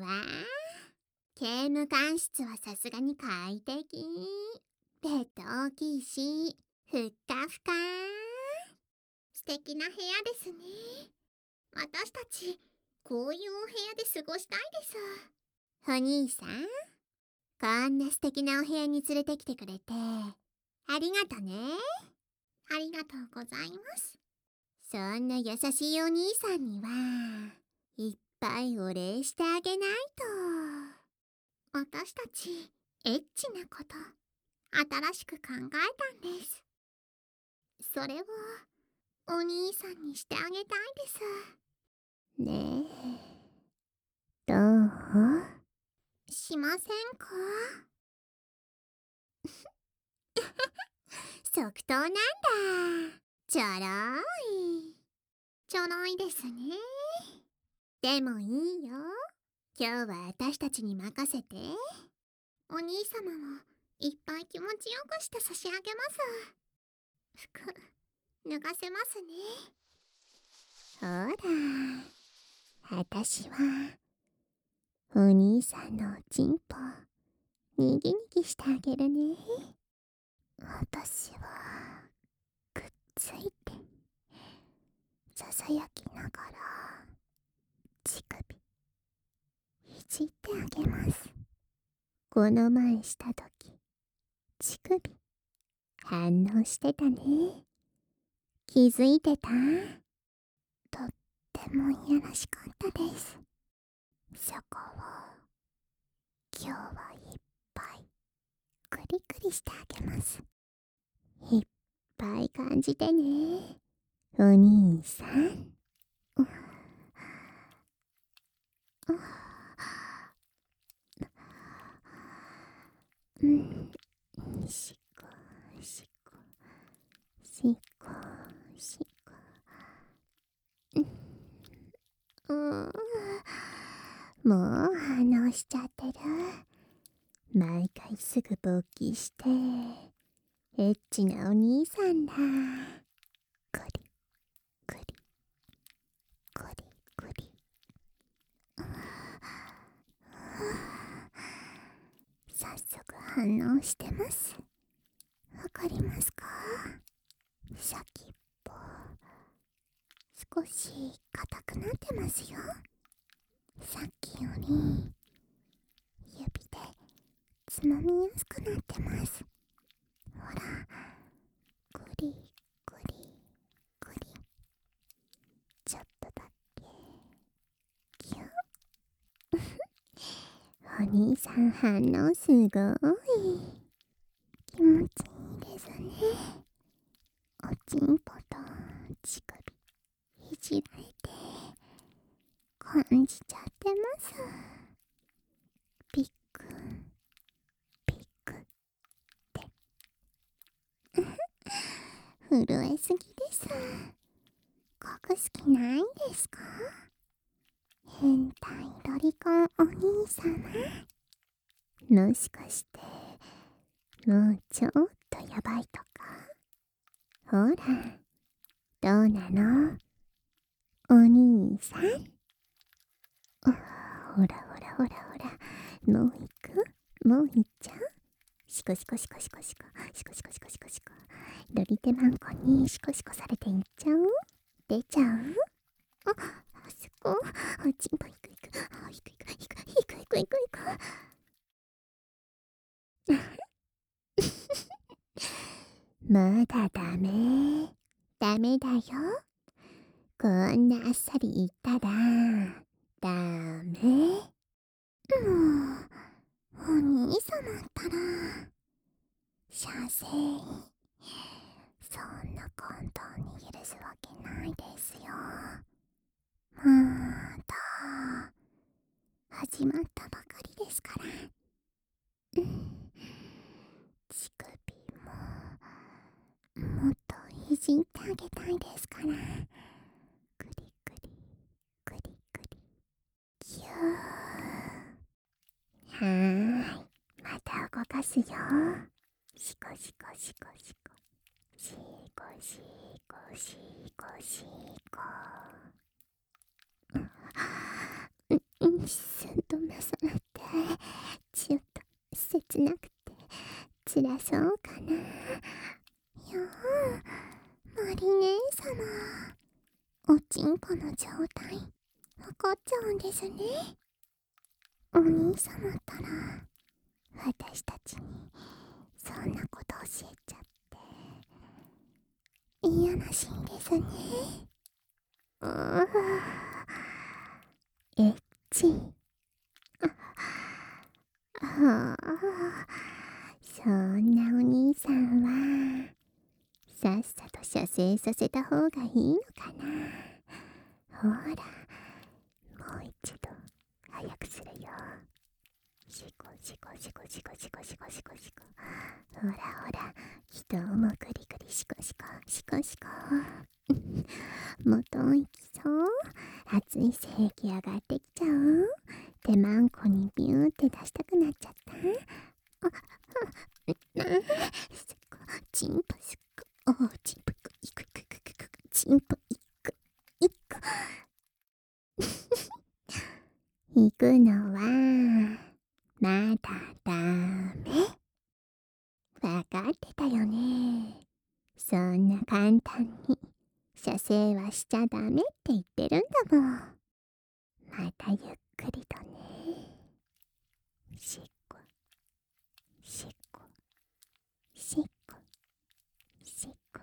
わ。刑務官室はさすがに快適。ベッド大きいし、ふっかふか。素敵な部屋ですね。私たち、こういうお部屋で過ごしたいです。お兄さん、こんな素敵なお部屋に連れてきてくれて、ありがとね。ありがとうございます。そんな優しいお兄さんには、いっぱいお礼してあげないと。私たち、エッチなこと、新しく考えたんです。それを、お兄さんにしてあげたいです。ねえ、どうしませんか？即答なんだ。ちょろい。ちょろいですね。でもいいよ。今日は私たちに任せて。お兄様をいっぱい気持ちよくして差し上げます。服、脱がせますね。ほら、私は、お兄さんのおちんぽ、にぎにぎしてあげるね。私は、くっついて、ささやきながら、乳首、いじってあげます。この前したとき、乳首、反応してたね。気づいてた？とってもいやらしかったです。そこを、今日はいっぱい、くりくりしてあげます。いっぱい感じてね、お兄さん。うん、しこしこしこしこ。うん、もう反応しちゃってる。毎回すぐ勃起して、エッチなお兄さんだ。くりくりくりくり。早速反応してます。わかりますか？先っぽ少し硬くなってますよ。さっきより指でつまみやすくなってます。ほら、グリグリグリ。ちょっとだけキュン。お兄さん反応すごい。気持ちいいですね。おちんぽと乳首いじられて感じちゃってます。ピックピックって震えすぎです。隠す気ないんですか？変態ロリコンお兄様。もしかしてもうちょっとやばいとか？ほら、どうなのお兄さん。ほらほらほらほら、もう行く？もう行っちゃう？シコシコシコシコシコシコシコシコシコシコ。ロリテマンコにシコシコされていっちゃう？出ちゃう？あ、あそこ。あ、ちんぽいくいく。あ、いくいくいくいくいくいくいく。まだダメ。ダメだよ。こんなあっさり言ったら、ダメ。もう、お兄様ったら、射精、そんな簡単に許すわけないですよ。まだ、始まったばかりですから。うん、乳首も、もっといじってあげたいですから。くりくり、くりくり、ぎゅー。また動かすよ。シコシコシコシコ。シコシコシコシコ。すんとまっちゃうんですね。お兄様ったら私たちにそんなこと教えちゃっていやらしいんですね。エッチ。はあ、そんなお兄さんはさっさと射精させた方がいいのかな。ほら、もう一度早くするよ。シコシコシコシコシコシコシコシコ。ほらほら、人もグリグリシコシコシコシコ。元いきそう。熱い精液上がってきちゃう。手マンコにビューって出したくなっちゃった。すっごチンポすっごチンポいくいくいくいくチンポいくいく行くのはまだダメ。わかってたよね。そんな簡単に射精はしちゃダメって言ってるんだもん。またゆっくりとね。しっこしっこしっこしっこ。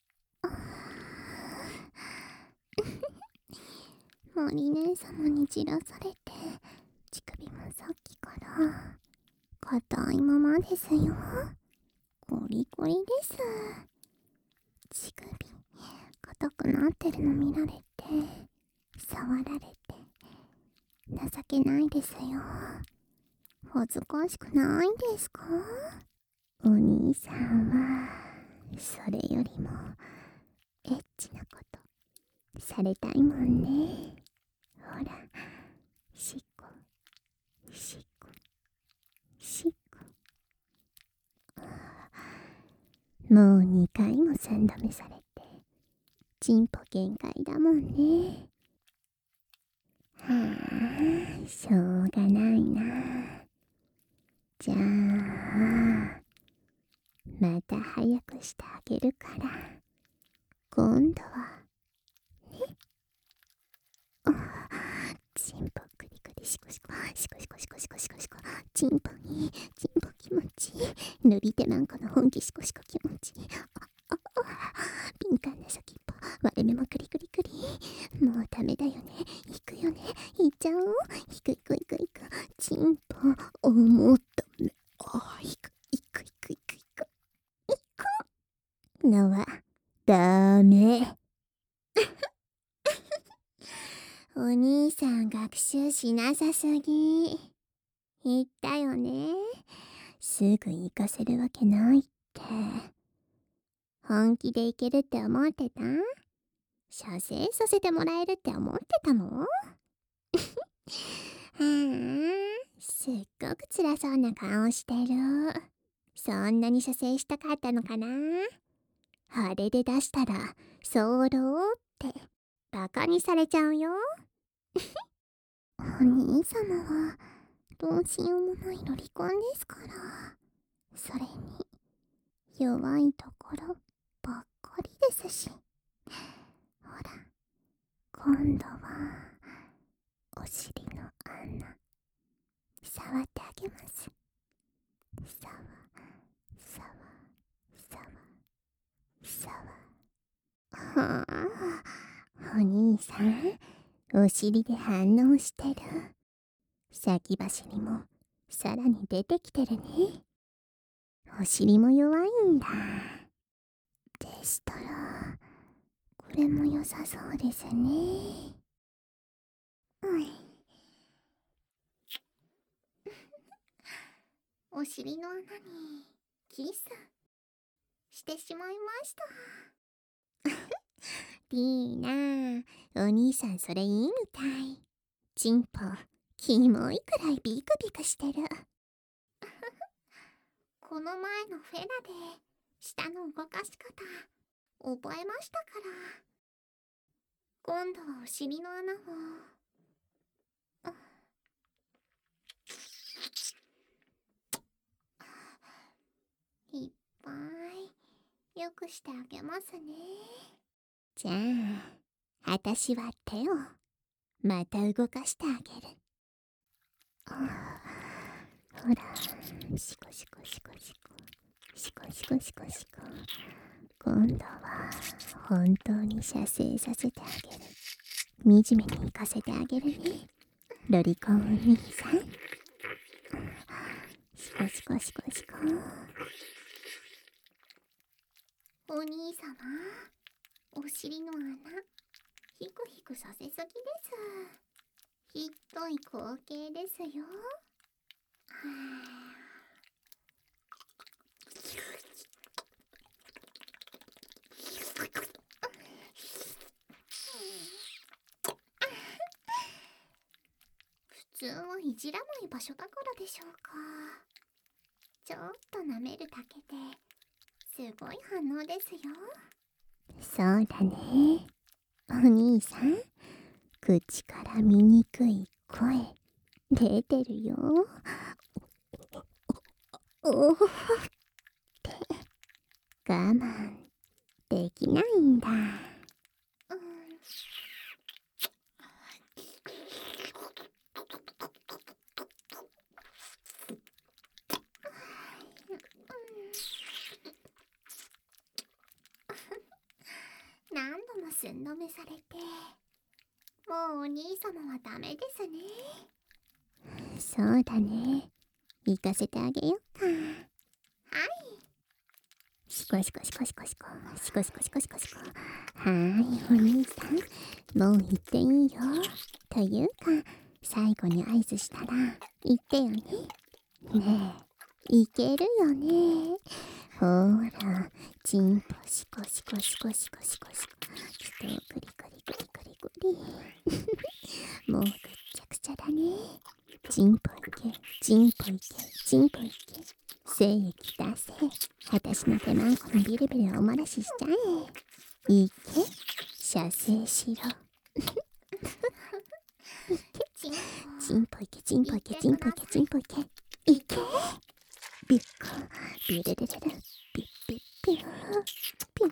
森姉様にじらされて乳首もさっきから硬いままですよ。ゴリゴリです。乳首硬くなってるの見られて触られて情けないですよ。恥ずかしくないんですか？お兄さんはそれよりもエッチなことされたいもんね。ほら、しっこしっこしっこ。もう2回も3度目されてチンポ限界だもんね。はあ、しょうがないな。じゃあまた早くしてあげるから今度はね。チンポクリクリシコシコシコシコシコシコシコシコ。チンポにチンポ気持ちいい。塗り手なんかの本気シコシコ気持ちいい。敏感な先っぽ割れ目もクリクリクリ。もうダメだよね。行くよね。行っちゃおう。行く行く行く行く。チンポもうダメ。行く行く行く行く行く行くのはダメ。お兄さん学習しなさすぎ。言ったよね。すぐ行かせるわけないって。本気でいけるって思ってた？射精させてもらえるって思ってたの？はあ、すっごく辛そうな顔してる。そんなに射精したかったのかな？あれで出したら早漏ってバカにされちゃうよ。お兄様はどうしようもないロリコンですから。それに弱いところばっかりですし。ほら、今度はお尻の穴触ってあげます。触触触触。はあ、お兄さんお尻で反応してる。先走りもさらに出てきてるね。お尻も弱いんだ。でしたらこれも良さそうですね。お尻の穴にキスしてしまいました。リーナ、お兄さんそれいいみたい。チンポキモいくらいビクビクしてる。この前のフェラで舌の動かし方覚えましたから。今度はお尻の穴をいっぱいよくしてあげますね。じゃあ私は手をまた動かしてあげる。ほら、シコシコシコシコシコシコシコシコ。今度は本当に射精させてあげる。惨めに行かせてあげるね、ロリコンお兄さん。シコシコシコシコ。お兄様、お尻の穴ヒクヒクさせすぎです。ひどい光景ですよ。普通はいじらない場所だからでしょうか。ちょっと舐めるだけですごい反応ですよ。そうだね、お兄さん。口から醜い声出てるよ。おおって我慢できないんだ。何度も寸止めされて、もうお兄様はダメですね。そうだね、行かせてあげようか。はい。シコシコシコシコシコシコシコシコシコシコ。はーい、お兄さん、もう行っていいよ。というか、最後に合図したら行ってよね。ねえ、いけるよね。ほら、チンポシコシコシコシコシコシコ。ちょっとグリグリグリグリグリ。もうぐっちゃくちゃだね。チンポいけ、チンポいけ、チンポいけ。精液出せ。私の手マンコにビリビリお漏らししちゃえ。いけ、射精しろ。いけ、チンポいけ、チンポいけ、チンポいけ、チンポいけ。いけ。ビュッコ、ビュルルルル、ビュッビュッビュー、ビュル、ビュッ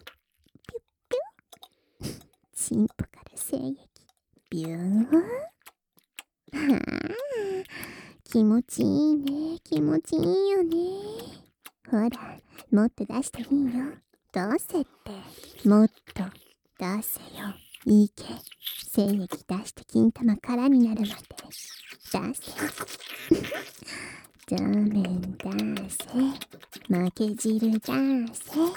ビュ。チンポから精液、ビュー。はあ、気持ちいいね、気持ちいいよね。ほら、もっと出していいよ。どうせって、もっと出せよ。いいけ、精液出して金玉空になるまで出せ。ダメン出せ、負け汁出せ。は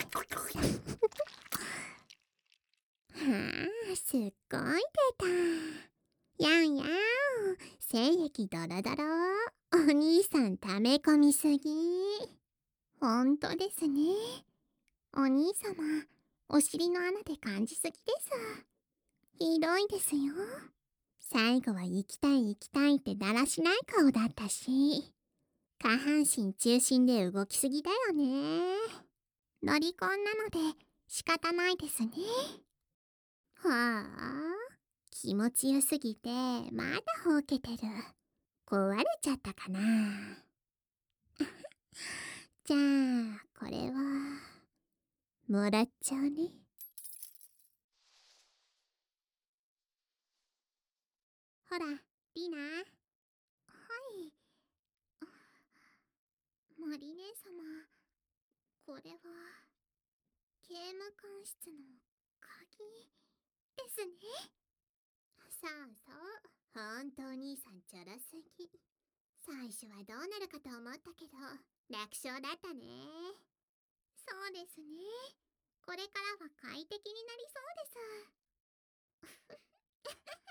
あ、すっごい出た。やんやん、精液ドロドロ。お兄さん溜め込みすぎ。ほんとですね。お兄様、お尻の穴で感じすぎです。ひどいですよ。最後は行きたい行きたいってだらしない顔だったし、下半身中心で動きすぎだよね。ロリコンなので仕方ないですね。はあ、気持ちよすぎてまだほうけてる。壊れちゃったかな。じゃあこれはもらっちゃうね。ほら、リナ。はい。マリ姉様、これは刑務官室の鍵ですね。そうそう、本当兄さんちょろすぎ。最初はどうなるかと思ったけど楽勝だったね。そうですね、これからは快適になりそうです。